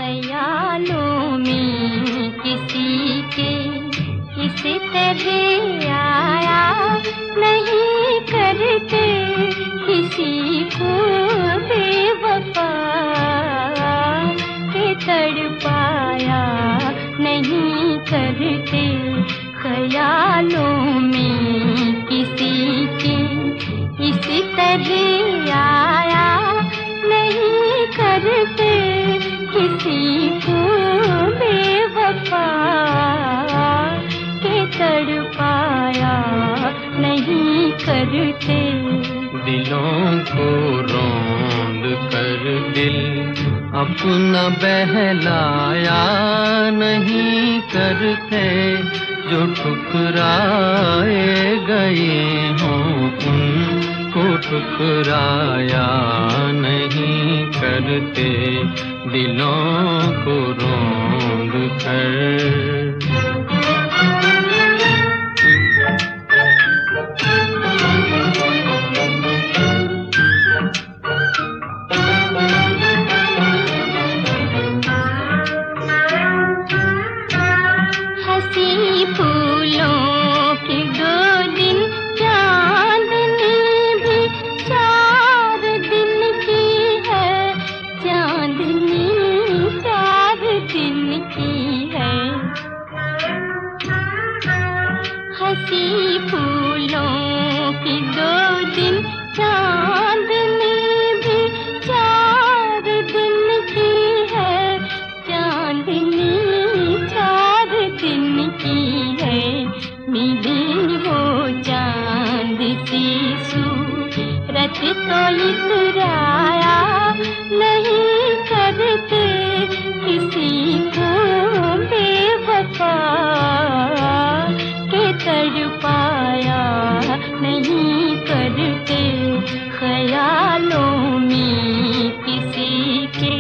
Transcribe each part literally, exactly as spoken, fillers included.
ख्यालों में किसी के इस तरह आया नहीं करते किसी को बेवफा के तड़पाया नहीं करते। ख्यालों में किसी के इस तरह आया नहीं करते किसी को बेवफा के तड़पाया नहीं करते। दिलों को रौंद कर दिल अपना बहलाया नहीं करते, जो ठुकराए गए हों उनको ठुकराया नहीं करते। दिलों को रौंद कर हंसी फूलों की दो दिन चांदनी भी चार दिन की है, चांदनी चार दिन की है। मिली वो चांद सी सूरत तो इतराया नहीं करते किसी को बेवफा तड़पाया नहीं करते। ख्यालों में किसी के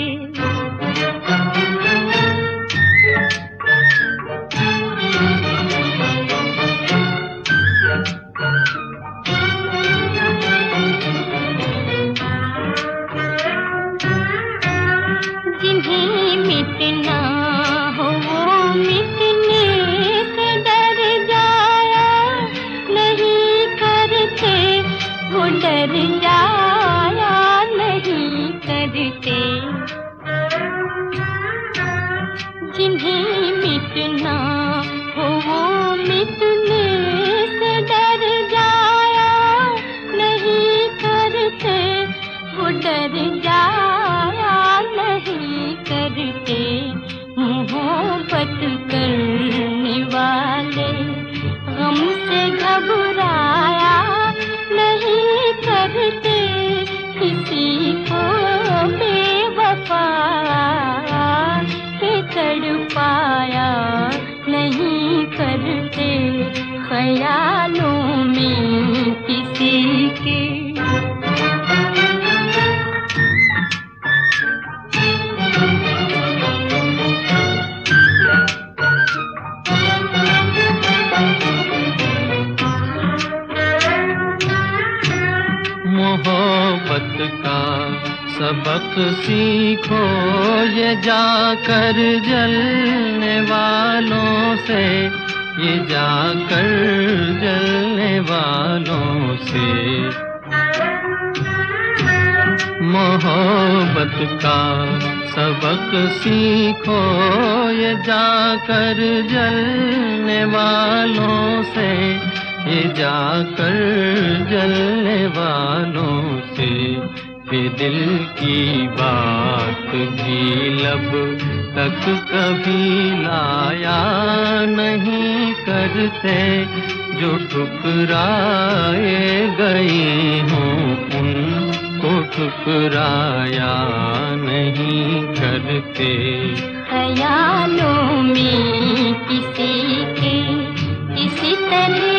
जिन्हें मिटना हो वो मिटने से डर जाया नहीं करते, वो डर जाया नहीं करते। जिन्हें मिटना हो वो मिटने से डर जाया नहीं करते, वो डर जाया नहीं करते। मोहब्बत करने वाले गम से घबराया नहीं करते किसी को बेवफा के तड़पाया नहीं करते। ख्यालों में किसी के मोहब्बत का सबक सीखो ये जाकर जलने वालों से, ये जाकर जलने वालों से। मोहब्बत का सबक सीखो ये जाकर जलने वालों से, ये जाकर जलने वालों से। बेदिल की बात भी लब तक कभी लाया नहीं करते, जो ठुकराए गए हों उनको ठुकराया नहीं करते। ख्यालों में किसी के इसी तरह